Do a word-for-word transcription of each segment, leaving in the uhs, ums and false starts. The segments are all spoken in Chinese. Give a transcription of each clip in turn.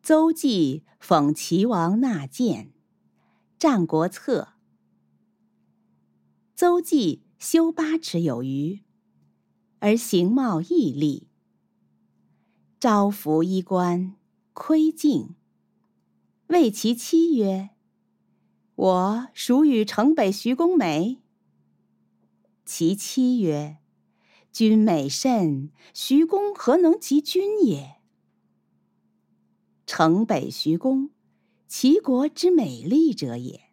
邹忌讽齐王纳谏，《战国策》。邹忌修八尺有余，而形貌毅力。朝服衣冠，窥镜，谓其妻曰：“我孰与城北徐公美？”其妻曰：“君美甚，徐公何能及君也？”城北徐公，齐国之美丽者也。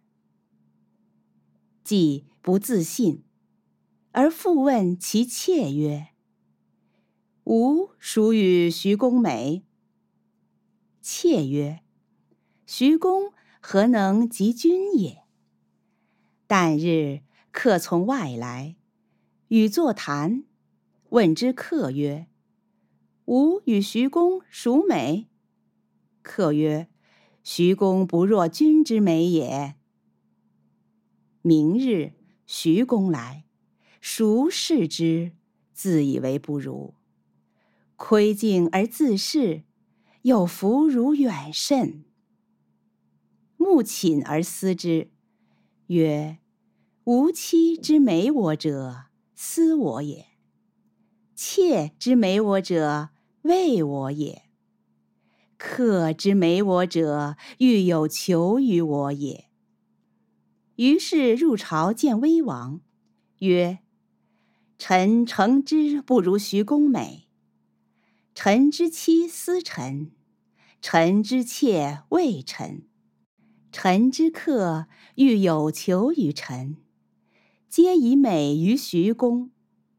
既不自信，而复问其妾曰：“吾孰与徐公美？”妾曰：“徐公何能及君也？”旦日客从外来，与坐谈，问之客曰：“吾与徐公孰美？”客曰：“徐公不若君之美也。”明日徐公来，孰视之，自以为不如。窥镜而自视，又弗如远甚。目寝而思之，曰：“吾妻之美我者，思我也；妾之美我者，畏我也；客之美我者，欲有求于我也。”于是入朝见威王，曰：“臣诚之不如徐公美。臣之妻思臣，臣之妾畏臣，臣之客欲有求于臣，皆以美于徐公。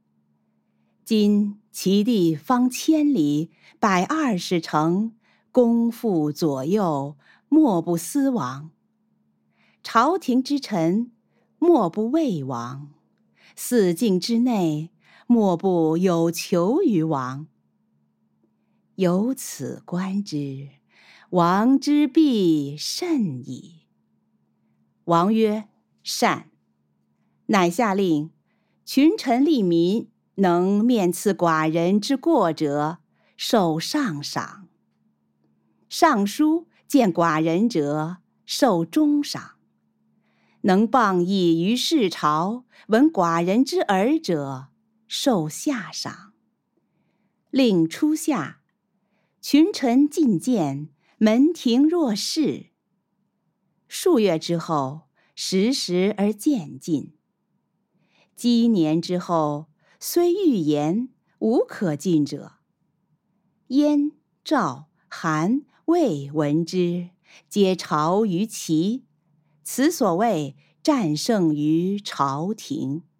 今其地方千里，百二十城，公妇左右，莫不思王。朝廷之臣，莫不畏王；四境之内，莫不有求于王。由此观之，王之必甚矣。”王曰：“善。”乃下令，群臣利民，能面刺寡人之过者，受上赏；尚书见寡人者，受中赏；能谤议于市朝，闻寡人之耳者，受下赏。令初夏，群臣进谏，门庭若市。数月之后，时时而渐进。积年之后，虽欲言，无可进者。燕、赵、韩、魏闻之，皆朝于齐。此所谓战胜于朝廷。